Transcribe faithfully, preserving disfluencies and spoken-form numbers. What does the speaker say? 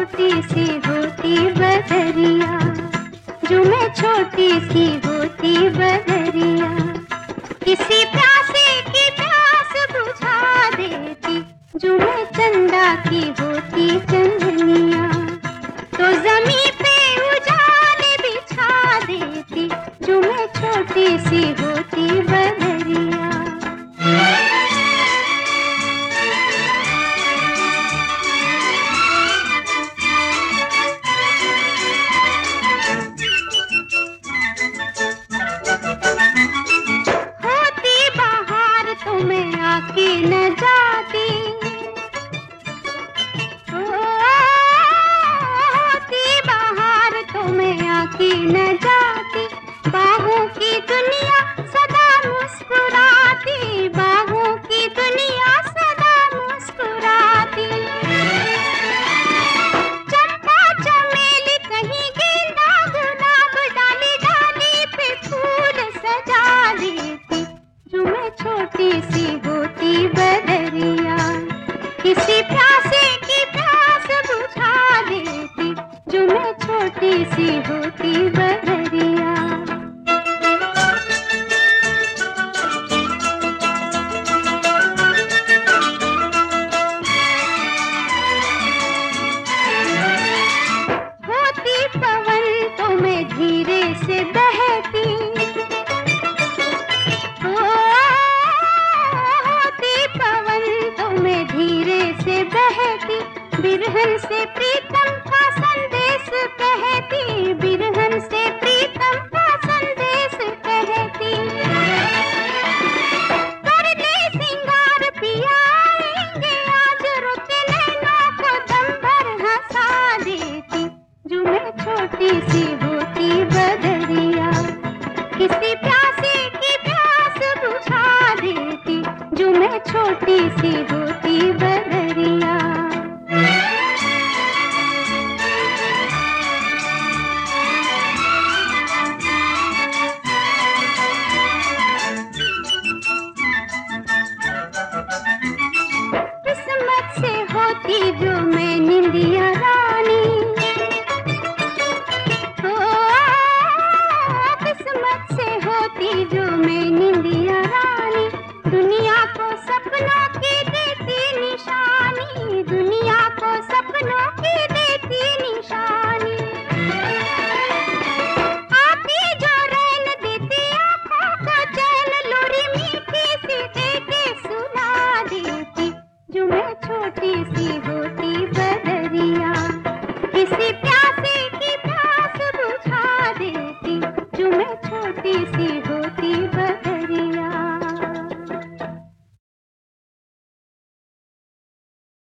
छोटी सी होती बदरिया, जो मैं छोटी सी होती बदरिया, किसी प्यासे की प्यास बुझा देती, जो मैं चंदा की होती चंदनिया, तो ज़मीं पे उजाले बिछा देती, जो मैं छोटी सी होती बदरिया। होती बाहर तो मैं आके न जाती, होती बाहर तो मैं आके न जाती, बाहों की दुनिया सदा मुस्कुराती, बाहों की दुनिया सदा मुस्कुराती। चंपा चमेली कहीं गेंदा गुलाब, डाली डाली पे फूल सजा देती, जो मैं छोटी सी होती बदरिया, किसी प्यासे की प्यास बुझा देती, जो मैं छोटी सी होती बदरिया। होती पवन तो मैं धीरे से बहती, होती पवन तो मैं धीरे से बहती, बिरहन से प्रीतम का संदेश कहती, बिरहन से प्रीतम का संदेश कहती। कर ले सिंगार पिया आएंगे आज, रोते नैनों को दम भर हंसा देती, जो मैं छोटी सी होती बदरिया, किसी प्यासे की प्यास बुझा देती, जो मैं छोटी सी होती बदरिया। किस्मत से होती जो मैं निंदिया रानी, ओ किस्मत से होती जो मैं निंदिया रानी, दुनिया को सपनों की देती निशानी, दुनिया को सपनों की देती निशानी। आती जो रैन देती आँखों को चैन, लोरी मीठी सी देके सुना देती, जो मैं छोटी सी होती बदरिया, किसी प्यासे की प्यास बुझा देती, जो मैं छोटी